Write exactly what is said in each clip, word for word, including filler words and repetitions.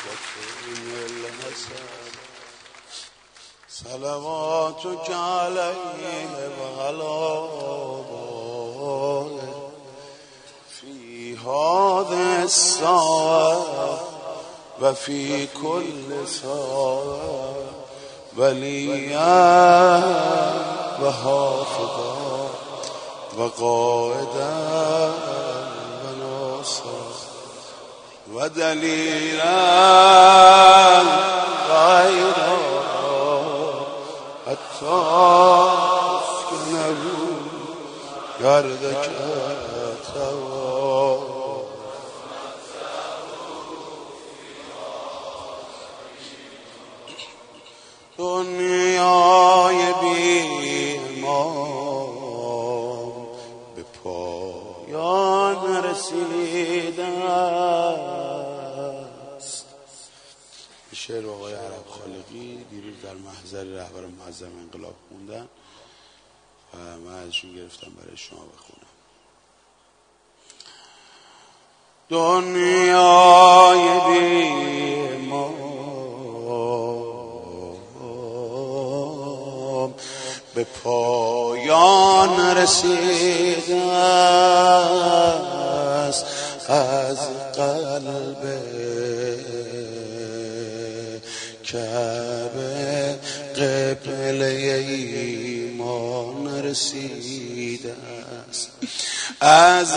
الحسن صلواتك عليه وعلى آله في هذه الساعة وفي كل ساعة وليا وحافظا وقائدا وناصرا ودليلا غيرا حتى اسكنه يردك توا دنیای بیمان به پایان رسیده است. شعر آقای عرب خالقی دیروز در محضر رهبر معظم انقلاب خوندن و من ازشون گرفتم برای شما بخونم. دنیای بیمان به پایان رسیده است، از قلب کعبه قبله ایمان رسیده است، از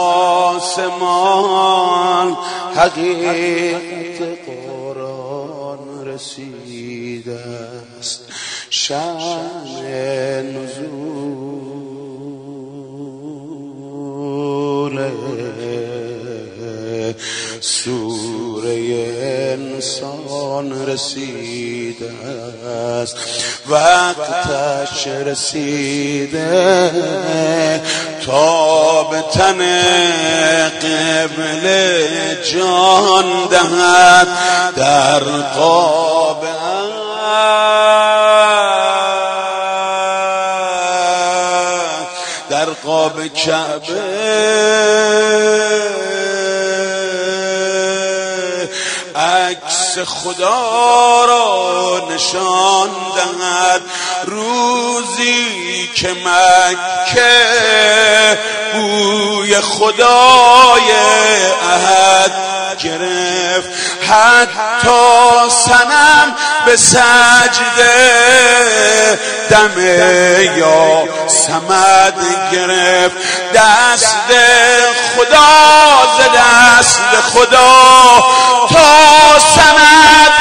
آسمان حقیقت قرآن رسیده است. شأن نزول سوره انسان رسیده است، وقتش رسیده تا به تن قبله جان دهد در قاب در قاب کعبه عکس خدا را نشان دهد، روزی که مکه بوی خدای احد گرفت، حتی صنم به سجده دم یا صمد گرفت. دست خدا ز دست خدا تا صمد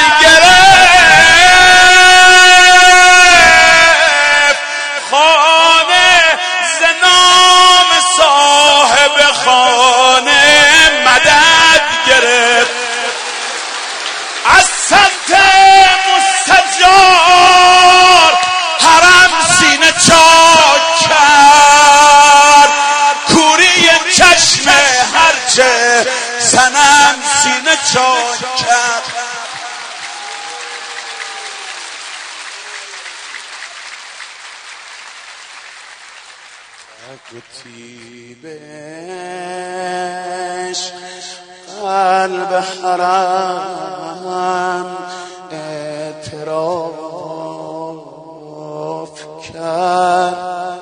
گرفت، خانه ز نام صاحب خانه مدد گرفت. از سمت مستجار حرم سینه چاک کرد، کوری چشم هرچه صنم سینه چاک کرد. تیبش قلب حرم اعتراف کرد.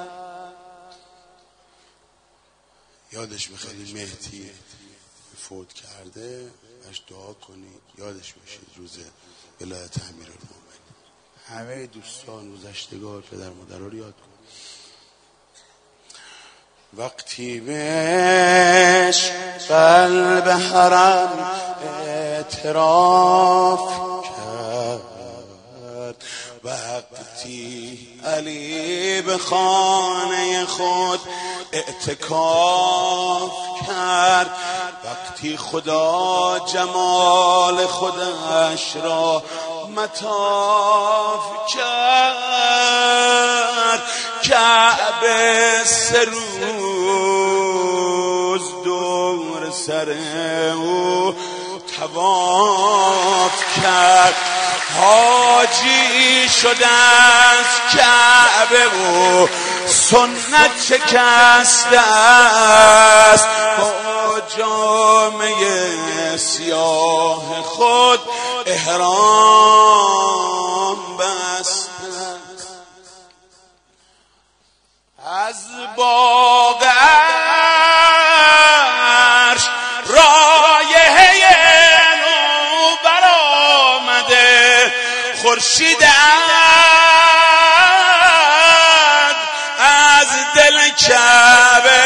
یادش بخیرید مهدی فوت کرده، باش دعا کنید یادش باشید روز ولایت امیرالمومنین. همه دوستان گذشتگار پدر مادر رو یاد کنید. وقتی بهش قلب حرم اعتراف کرد، وقتی علی به خانه خود اعتکاف کرد، وقتی خدا جمال خودش را مطاف کرد، کعبه سه روز دور سر او طواف کرد. حاجی شده از کعبه و سنت شکسته است، با جامعه سیاه خود احرام بست، از باغ عرش رایحه نو برآمده، خورشید از دل کعبه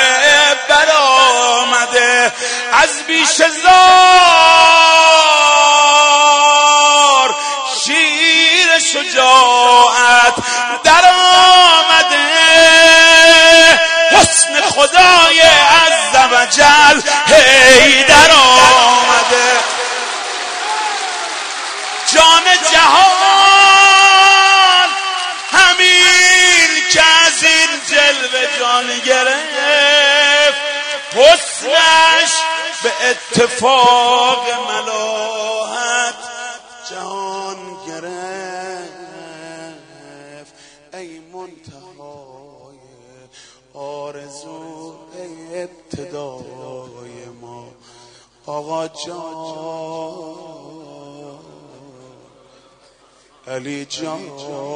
برآمده، از بیش زار شیر شجاعت در آمده، حسن خدای عزوجل هی در آمده، جان جهان همین که از این جلوه جان گرفت، حسنش به اتفاق ملاحت جهان گرفت. ای منتهای آرزو، ای ابتدای ما آقا جان، علی جان،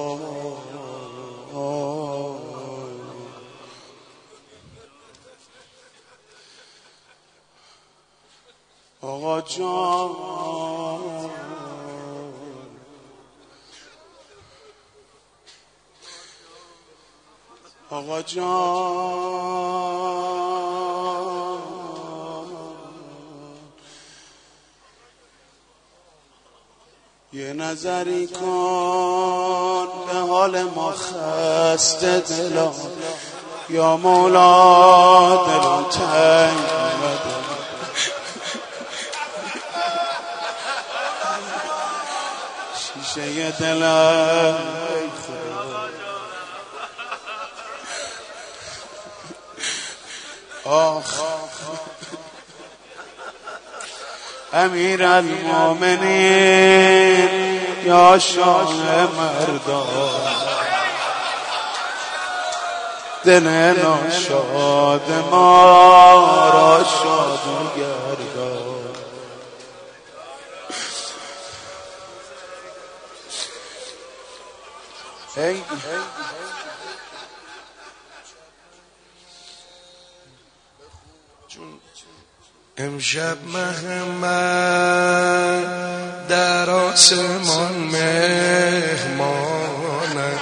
آقا جان، آقا جان، یه نظری کن به حال ما خسته دلان، یا مولا دلان تنگ بده، شیشه دلم آخ امیر المومنین یا شاه مردان، دل ناشاد ما را شاد گردان. هی امشب محمد در آسمان مهمانه،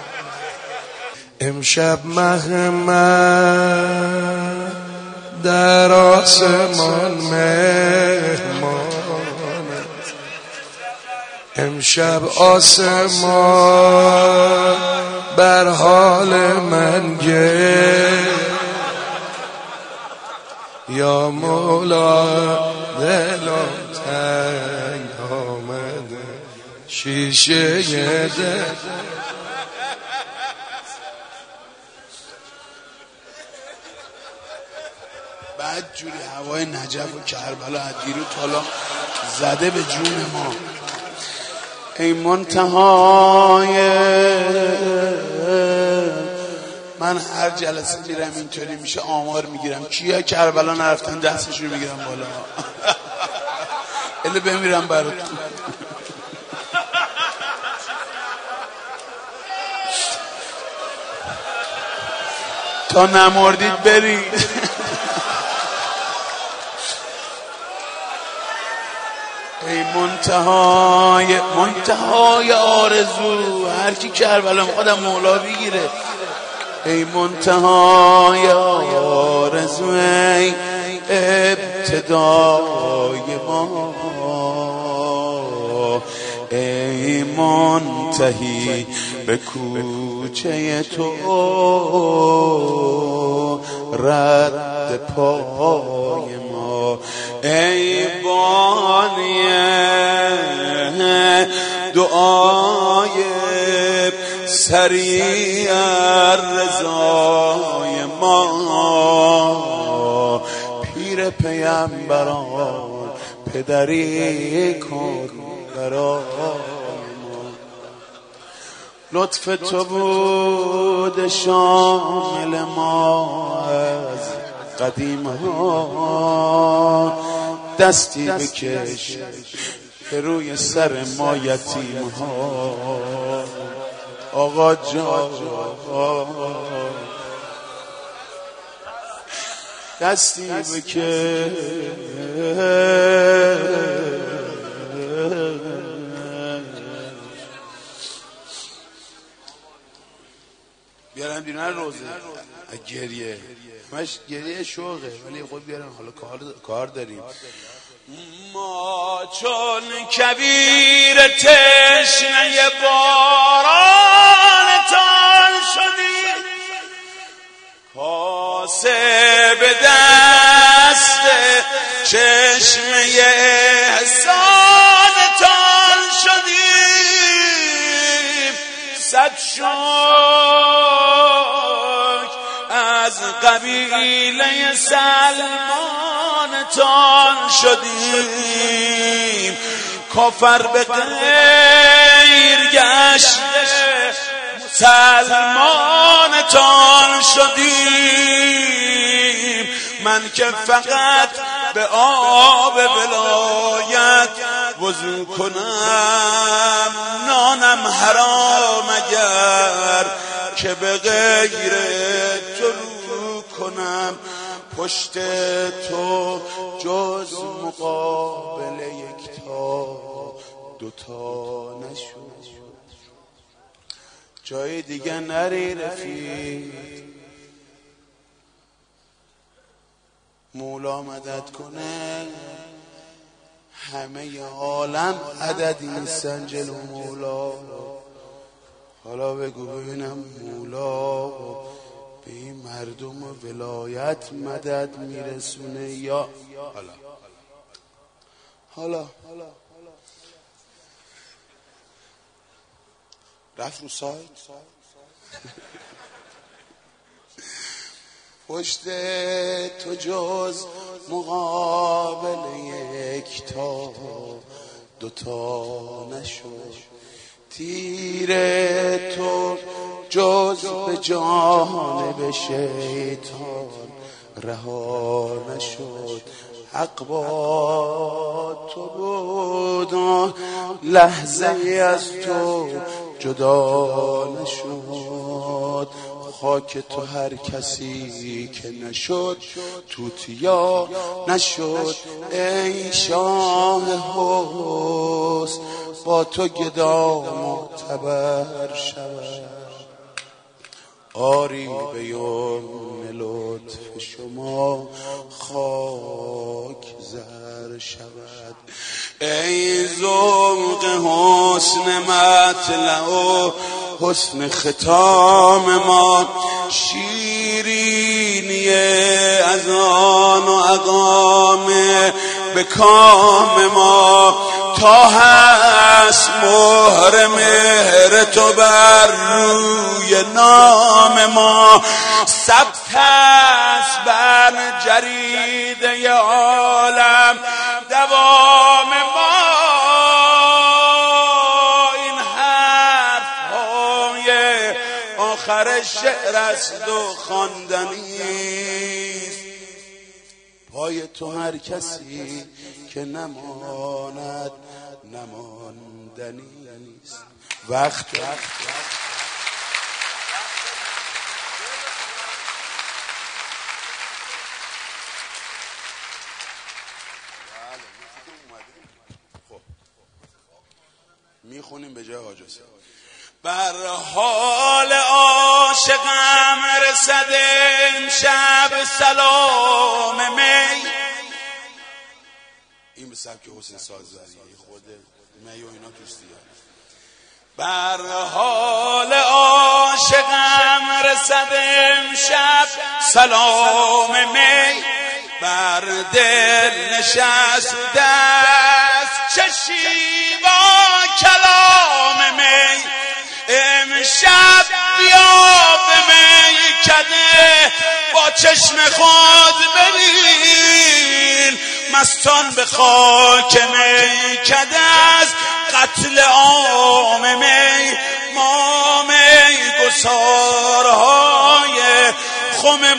امشب محمد در آسمان مهمانه، امشب آسمان بر حال من گه، یا مولا دلم تنگ آمده، شیشه دل بعد جوری هوای نجف و کربلا از دیرو تالا زده به جون ما. ای منتهای، من هر جلسه میرم اینطوری میشه آمار میگیرم کیا کربلا نرفتن دستشون میگیرم بالا اله بمیرم براتون. تا نمردید برید. ای منتهای منتهای آرزو، هر کی کربلا میخواد مولا بگیره. ای منتهای آرزو، ای ابتدای ما، ای منتهی به کوچه تو، رد پای ما، ای بانی دعای سریع رضای ما، پیر پیامبران پدری کن برای ما. لطف تو بود شامل ما از قدیم ها، دستی بکش که روی سر ما یتیم ها آقا جان دستی بکش بیارم بیرون روزه گریه همش گریه شوقه ولی خود بیارم حالا کار کار داریم. ما چون کبیر تشنه بارانتان شدیم کاسه به دست چشمه احسانتان شدیم صد شکر از قبیله سلمانتان شدیم کافر به غیر گشته مسلمانتان شدیم من که فقط به آب ولایت وضو کنم نانم حرام اگر که به غیر تو رو کنم پشت تو جز مقابل یکتا دوتا نشد جای دیگه نری رفیق مولا مدد کنه همه عالم عددی نیستن جلو مولا حالا بگو ببینم مولا به این مردم و ولایت مدد میرسونه یا حالا حالا رفت رو سایت پشت تو جز مقابل یک تا دوتا نشد تیر تو جز به جانب شیطان رها نشد حق با تو بود لحظه از تو جدا نشد خاک تو هر کسی که نشد توتیا نشد ای شاه حسن با تو گدا معتبر شود آری به یمن لطف شما خاک زر شود ای ذوق حسن مطلع و حسن ختام ما شیرینی از آن و اقامه به کام ما تا هست مهر مهر تو بر روی نام ما ثبت است بر جریده عالم دوام ما این حرف های آخر شعر است و خواندنیست پای تو هر کسی که نماند نماندنیست وقت میخونیم به جای حاج حسین بر حال عاشقم رسد امشب سلام می این به سبک حسین سازوری خود می و اینا توست دیگه بر حال عاشقم رسد امشب سلام می بر دل نشست دست چشی با کلام می امشب بیا به می کده با چشم خود ببین مستان به خاک می کده از قتل عام می ما می گسارهای خم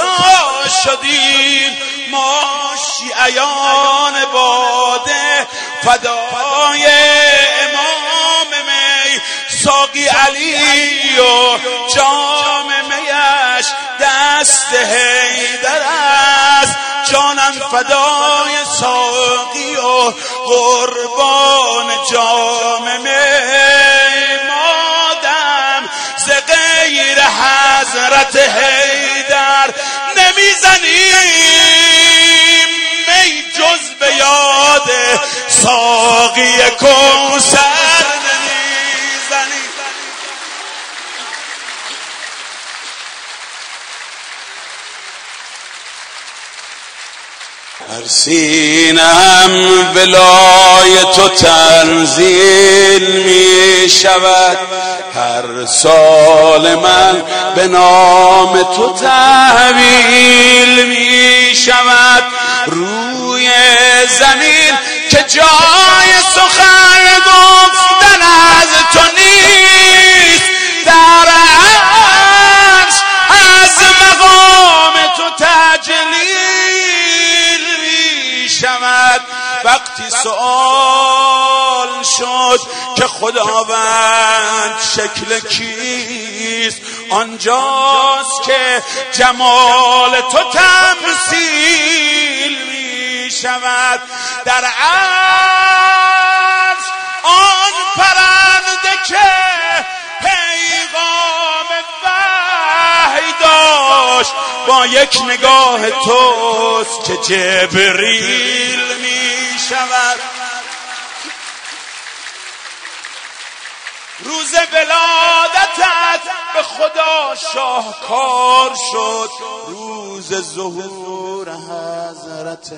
مرتضی شدیم ما شیعیان باده فدای امام می ساقی علی و جام میش دست حیدر است. جانم فدای ساقی و قربان جام می. مادم ز غیر حضرت حیدر نمیزنیم می جز به یاد ساقی کوثر نمیزنیم. هر سینم ولایت و تنزیل می شود، هر سال من به نام تو تحویل می شود. روی زمین که جای سخن گفتن از تو نیست، در عرش از مقام تو تجلیل می شود. وقتی سؤال شد که خداوند شکل کیست، آنجاست که جمال تو تمثیل می شود. در عرش آن پرنده که پیغام وحی داشت، با یک نگاه توست که جبریل می شود. روز ولادتت به خدا شاهکار شد، روز ظهور حضرت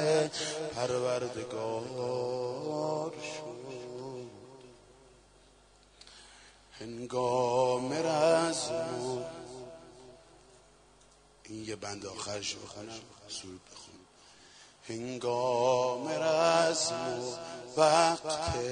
پروردگار شد. هنگام رزم، این یه بند آخرش بخونم، سرود بخون. هنگام رزم وقت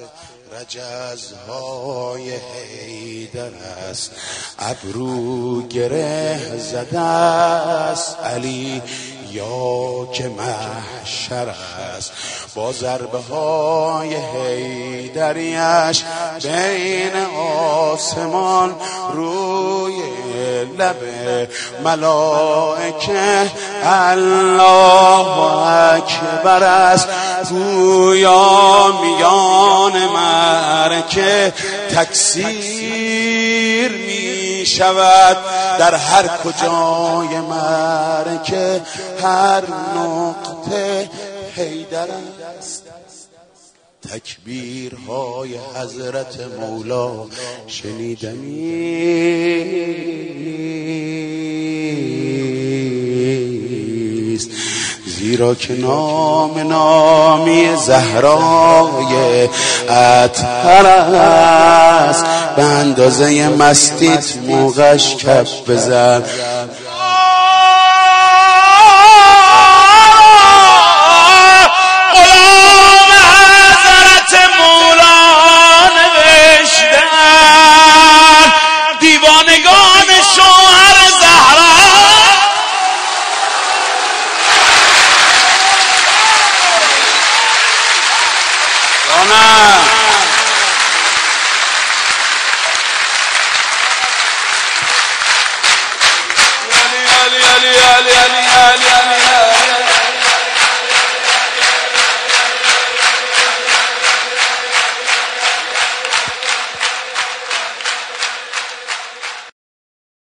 رجزهای حیدر است، ابرو گره زده است علی یا که محشر است. با ضربه های حیدریش بین آسمان روی لب ملائکه الله اکبر است. گویا میان مرکه تکثیر می شود. در هر کجای مرکه هر نقطه حیدر است. تکبیرهای حضرت مولا شنیدنی است، زیرا که نام نامی زهرای اطهر است. به اندازه مستیت موقعش کف بزن. نه